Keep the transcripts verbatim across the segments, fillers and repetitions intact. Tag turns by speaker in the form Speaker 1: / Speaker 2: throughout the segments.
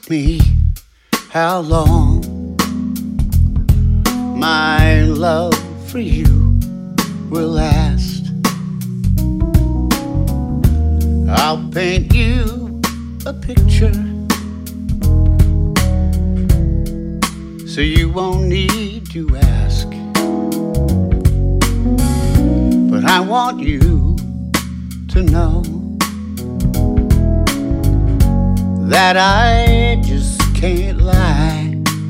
Speaker 1: me how long my love for you will last. I'll paint you a picture so you won't need to ask. But I want you to know that I just can't lie.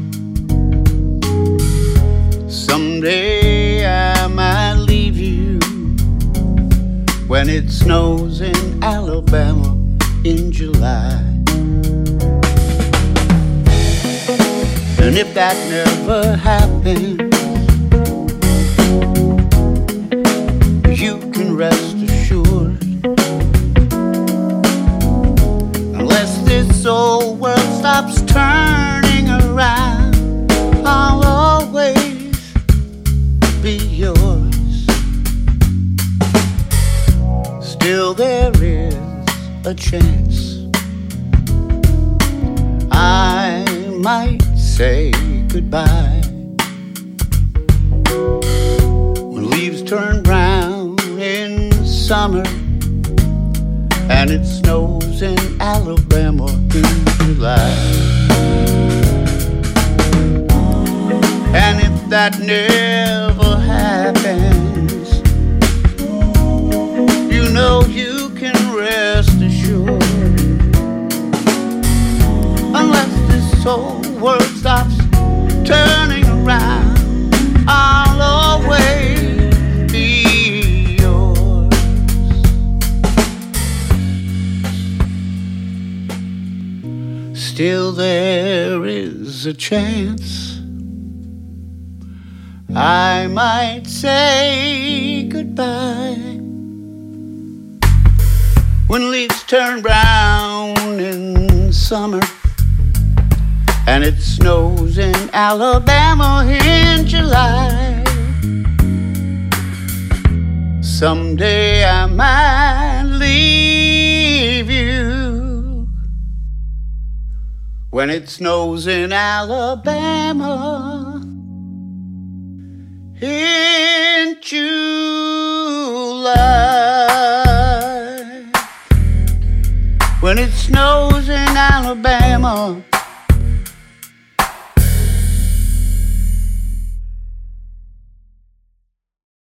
Speaker 1: Someday I might leave you when it snows in Alabama in July. And if that never happens, you can rest assured, unless this old world stops turning around, I'll always be yours. Still there is a chance I might say goodbye when leaves turn brown in summer and it snows in Alabama in July. And if that never happens, you know you can rest assured, unless this old world stops turning around, I'll always be yours. Still there is a chance I might say goodbye when leaves turn brown in summer and it snows in Alabama in July. Someday I might leave you when it snows in Alabama in July. When it snows in Alabama